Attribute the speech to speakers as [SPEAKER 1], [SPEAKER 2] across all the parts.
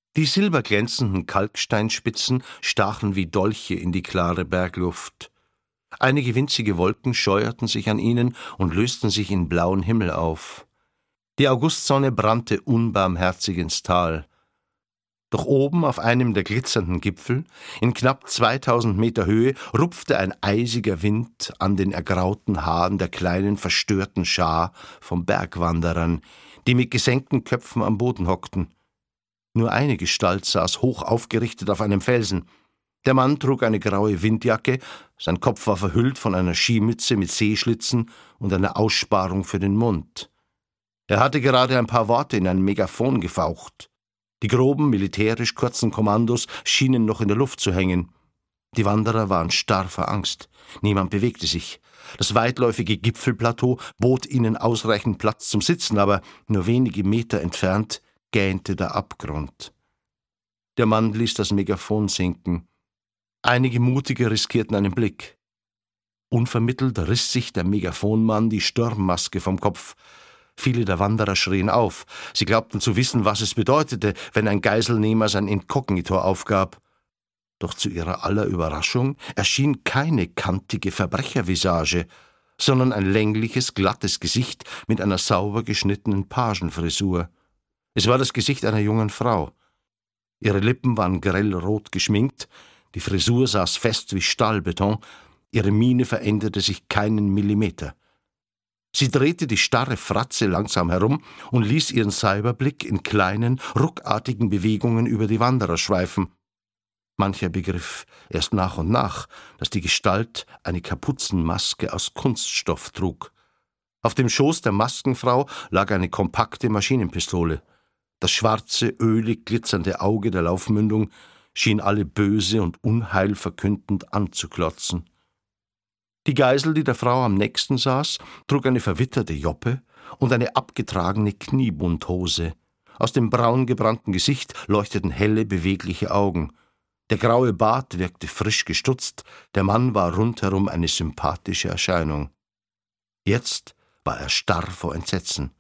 [SPEAKER 1] Die silberglänzenden Kalksteinspitzen stachen wie Dolche in die klare Bergluft. Einige winzige Wolken scheuerten sich an ihnen und lösten sich in blauen Himmel auf. Die Augustsonne brannte unbarmherzig ins Tal. Doch oben auf einem der glitzernden Gipfel, in knapp 2000 Meter Höhe, rupfte ein eisiger Wind an den ergrauten Haaren der kleinen verstörten Schar von Bergwanderern, die mit gesenkten Köpfen am Boden hockten. Nur eine Gestalt saß hoch aufgerichtet auf einem Felsen. Der Mann trug eine graue Windjacke, sein Kopf war verhüllt von einer Skimütze mit Sehschlitzen und einer Aussparung für den Mund. Er hatte gerade ein paar Worte in ein Megafon gefaucht. Die groben, militärisch kurzen Kommandos schienen noch in der Luft zu hängen. Die Wanderer waren starr vor Angst. Niemand bewegte sich. Das weitläufige Gipfelplateau bot ihnen ausreichend Platz zum Sitzen, aber nur wenige Meter entfernt gähnte der Abgrund. Der Mann ließ das Megafon sinken. Einige Mutige riskierten einen Blick. Unvermittelt riss sich der Megafonmann die Sturmmaske vom Kopf. Viele der Wanderer schrien auf. Sie glaubten zu wissen, was es bedeutete, wenn ein Geiselnehmer sein Inkognito aufgab. Doch zu ihrer aller Überraschung erschien keine kantige Verbrechervisage, sondern ein längliches, glattes Gesicht mit einer sauber geschnittenen Pagenfrisur. Es war das Gesicht einer jungen Frau. Ihre Lippen waren grell rot geschminkt, die Frisur saß fest wie Stahlbeton, ihre Miene veränderte sich keinen Millimeter. Sie drehte die starre Fratze langsam herum und ließ ihren Cyberblick in kleinen, ruckartigen Bewegungen über die Wanderer schweifen. Mancher begriff erst nach und nach, dass die Gestalt eine Kapuzenmaske aus Kunststoff trug. Auf dem Schoß der Maskenfrau lag eine kompakte Maschinenpistole. Das schwarze, ölig glitzernde Auge der Laufmündung schien alle böse und unheilverkündend anzuklotzen. Die Geisel, die der Frau am nächsten saß, trug eine verwitterte Joppe und eine abgetragene Kniebundhose. Aus dem braun gebrannten Gesicht leuchteten helle, bewegliche Augen. Der graue Bart wirkte frisch gestutzt, der Mann war rundherum eine sympathische Erscheinung. Jetzt war er starr vor Entsetzen.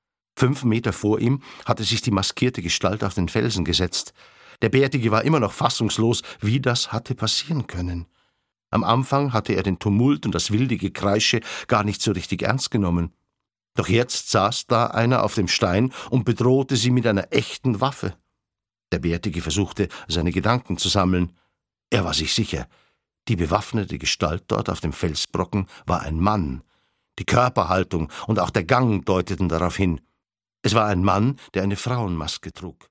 [SPEAKER 1] 5 Meter vor ihm hatte sich die maskierte Gestalt auf den Felsen gesetzt. Der Bärtige war immer noch fassungslos, wie das hatte passieren können. Am Anfang hatte er den Tumult und das wilde Gekreische gar nicht so richtig ernst genommen. Doch jetzt saß da einer auf dem Stein und bedrohte sie mit einer echten Waffe. Der Bärtige versuchte, seine Gedanken zu sammeln. Er war sich sicher, die bewaffnete Gestalt dort auf dem Felsbrocken war ein Mann. Die Körperhaltung und auch der Gang deuteten darauf hin. Es war ein Mann, der eine Frauenmaske trug.